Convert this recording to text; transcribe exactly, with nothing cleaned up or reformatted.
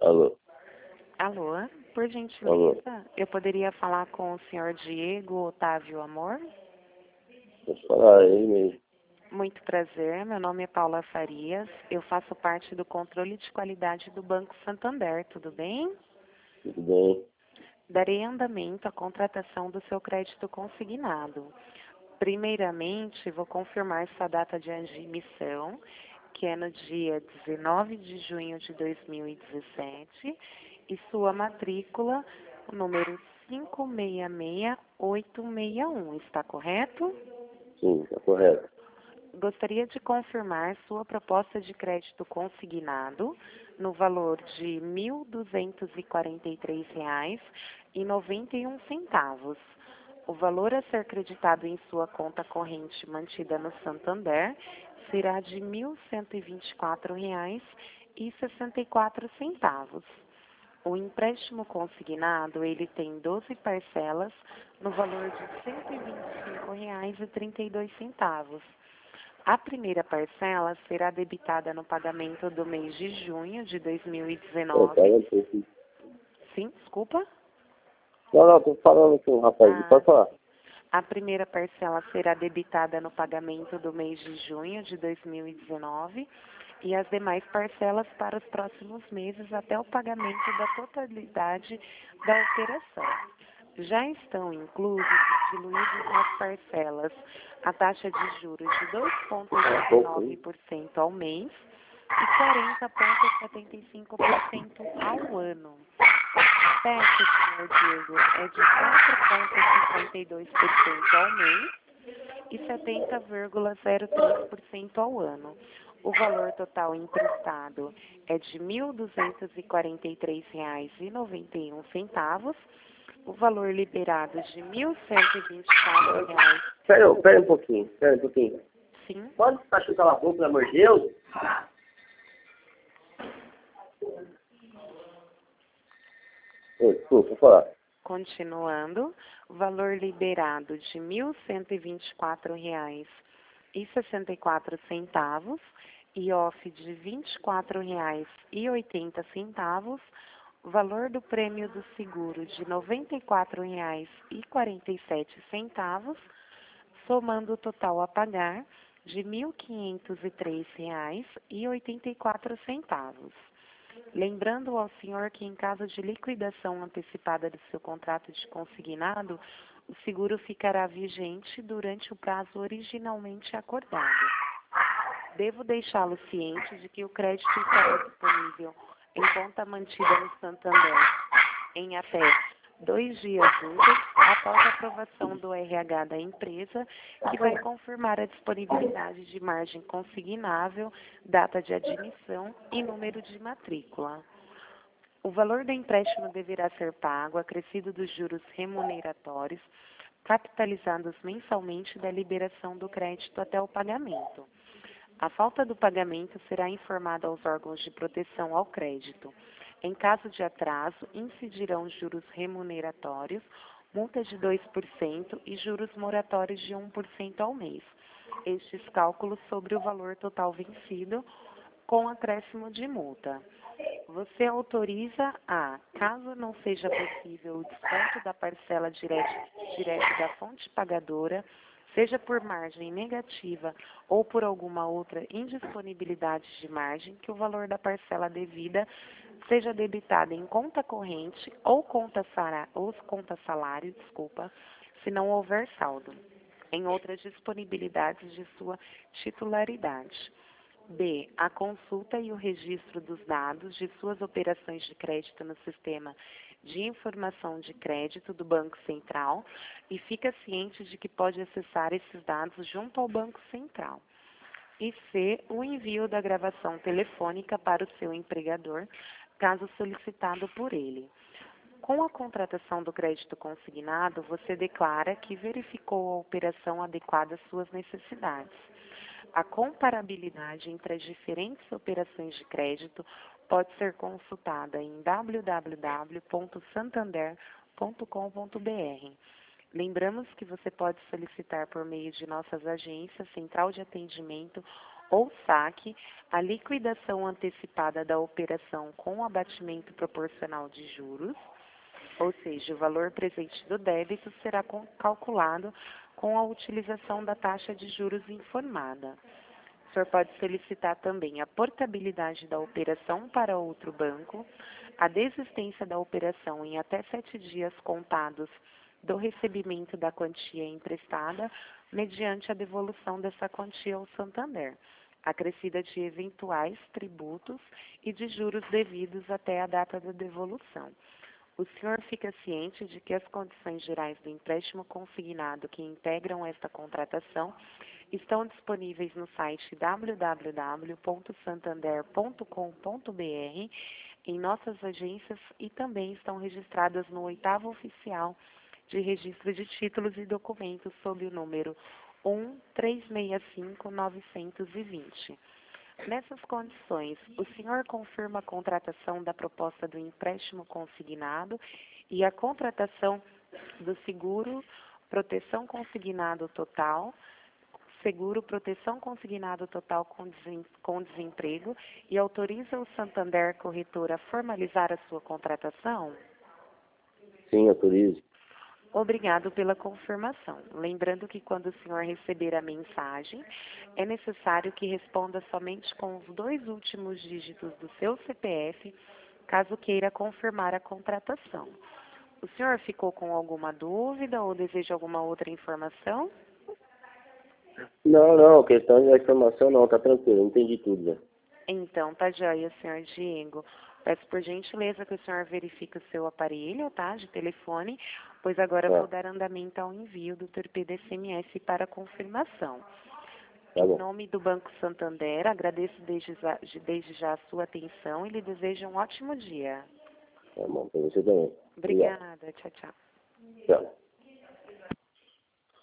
Alô? Alô, por Alô? gentileza, eu poderia falar com o senhor Diego Otávio Amor? Posso falar aí mesmo? Muito prazer, meu nome é Paula Farias, eu faço parte do controle de qualidade do Banco Santander, tudo bem? Tudo bem? Darei andamento à contratação do seu crédito consignado. Primeiramente, vou confirmar sua data de admissão, que é no dia dezenove de junho de dois mil e dezessete, e sua matrícula, o número cinco seis seis oito seis um, está correto? Sim, está correto. Gostaria de confirmar sua proposta de crédito consignado no valor de mil duzentos e quarenta e três reais e noventa e um centavos. O valor a ser creditado em sua conta corrente mantida no Santander será de mil cento e vinte e quatro reais e sessenta e quatro centavos. O empréstimo consignado, ele tem doze parcelas no valor de cento e vinte e cinco reais e trinta e dois centavos. A primeira parcela será debitada no pagamento do mês de junho de dois mil e Eu dezenove. tava um pouco... Sim, desculpa? Não, não, tô falando com o rapaz. Ah, Pode falar. a primeira parcela será debitada no pagamento do mês de junho de dois mil e dezenove e as demais parcelas para os próximos meses até o pagamento da totalidade da operação. Já estão inclusos e diluídos nas parcelas a taxa de juros de dois vírgula dezenove por cento ao mês e quarenta vírgula setenta e cinco por cento ao ano. A taxa, senhor Diego, é de quatro vírgula cinquenta e dois por cento ao mês e setenta vírgula zero três por cento ao ano. O valor total emprestado é de mil duzentos e quarenta e três reais e noventa e um centavos. O valor liberado de mil cento e vinte e quatro reais. Pera, pera um pouquinho, pera um pouquinho. Sim. Pode ficar chutando a boca, pelo amor de Deus? Oi, desculpa, pode falar. Continuando, o valor liberado de mil cento e vinte e quatro reais e sessenta e quatro centavos e off de vinte e quatro reais e oitenta centavos, o valor do prêmio do seguro de noventa e quatro reais e quarenta e sete centavos, somando o total a pagar de mil quinhentos e três reais e oitenta e quatro centavos. Lembrando ao senhor que em caso de liquidação antecipada do seu contrato de consignado, o seguro ficará vigente durante o prazo originalmente acordado. Devo deixá-lo ciente de que o crédito estará disponível em conta mantida no Santander em até dois dias úteis após a aprovação do R H da empresa, que vai confirmar a disponibilidade de margem consignável, data de admissão e número de matrícula. O valor do empréstimo deverá ser pago, acrescido dos juros remuneratórios, capitalizados mensalmente da liberação do crédito até o pagamento. A falta do pagamento será informada aos órgãos de proteção ao crédito. Em caso de atraso, incidirão juros remuneratórios, multa de dois por cento e juros moratórios de um por cento ao mês. Estes cálculos sobre o valor total vencido, com acréscimo de multa. Você autoriza a, caso não seja possível o desconto da parcela direta, direta da fonte pagadora, seja por margem negativa ou por alguma outra indisponibilidade de margem, que o valor da parcela devida seja debitado em conta corrente ou conta, sara, ou conta salário, desculpa, se não houver saldo, em outras disponibilidades de sua titularidade. B. A consulta e o registro dos dados de suas operações de crédito no sistema de informação de crédito do Banco Central e fica ciente de que pode acessar esses dados junto ao Banco Central. E C. O envio da gravação telefônica para o seu empregador, caso solicitado por ele. Com a contratação do crédito consignado, você declara que verificou a operação adequada às suas necessidades. A comparabilidade entre as diferentes operações de crédito pode ser consultada em w w w ponto santander ponto com ponto b r. Lembramos que você pode solicitar por meio de nossas agências, central de atendimento ou saque, a liquidação antecipada da operação com abatimento proporcional de juros, ou seja, o valor presente do débito será calculado com a utilização da taxa de juros informada. O senhor pode solicitar também a portabilidade da operação para outro banco, a desistência da operação em até sete dias contados do recebimento da quantia emprestada, mediante a devolução dessa quantia ao Santander, acrescida de eventuais tributos e de juros devidos até a data da devolução. O senhor fica ciente de que as condições gerais do empréstimo consignado que integram esta contratação estão disponíveis no site w w w ponto santander ponto com ponto b r, em nossas agências, e também estão registradas no oitavo oficial de registro de títulos e documentos sob o número um três seis cinco nove dois zero. Nessas condições, o senhor confirma a contratação da proposta do empréstimo consignado e a contratação do seguro proteção consignado total, seguro proteção consignado total com desemprego, e autoriza o Santander Corretora a formalizar a sua contratação? Sim, autorizo. Obrigado pela confirmação. Lembrando que quando o senhor receber a mensagem, é necessário que responda somente com os dois últimos dígitos do seu C P F, caso queira confirmar a contratação. O senhor ficou com alguma dúvida ou deseja alguma outra informação? Não, não, questão da informação não, tá tranquilo, entendi tudo, né? Então, tá joia, senhor Diego. Peço por gentileza que o senhor verifique o seu aparelho, tá, de telefone, pois agora Tá. vou dar andamento ao envio do torpedo S M S para confirmação. Tá Em bom. nome do Banco Santander, agradeço desde já, desde já a sua atenção e lhe desejo um ótimo dia. Tá bom, pra você também. Obrigada, tchau, tchau. Tchau.